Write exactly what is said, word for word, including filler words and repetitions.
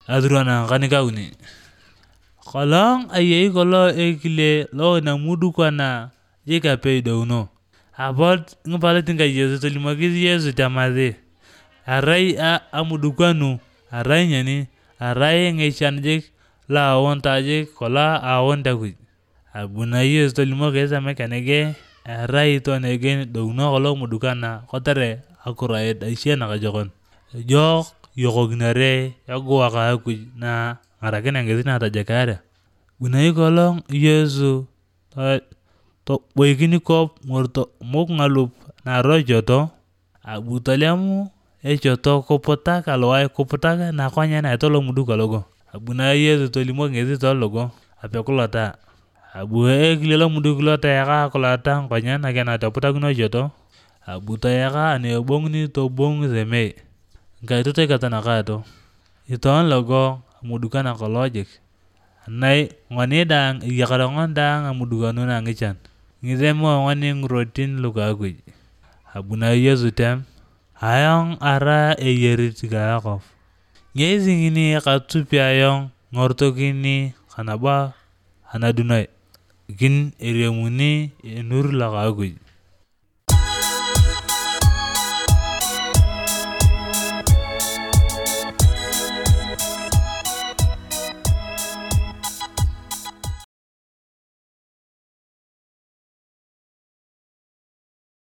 adurana kanikauni kolong ayei kolo ekile lo na mudu kwana jika peidouno abot ngapalatin ka Yesu tolimokis Yesu tamasi arai a amudu kwanu arai nyani arai ngeishan jik la awonta jik kola awonta kuj abuna Yesu tolimokis amekenege arai tonege douno kolo mudu kana kotare akurait aishe nakajokon jok yokokinare yaguwaka kuj na ngarakina ngesi natajakaria bunai kolong Yesu to boikini kop ngorto muk ngalup naro joto abu tolemu ejoto kuputak alowai kuputak nakonya na itolo mudu kalogo abuna Yesu tolimok ngesi tologo apekulota abu ekile lo mudu kilota yaka kulota nkonya nakena toputakino joto abu toyaka anebongni tobong semei nkaitotoi katanakato iton logo mudu kana kolojik nai ngoni dang iyakara ngon dang amudu kanu na ngichan ngizemo ngoni ngurotin luka kuj abuna Yesu tem ayong ara eyerit ka Yakob ngesi ngini katupi ayong ngortokini kanaba anadunai kin eremuni enur laka kuj.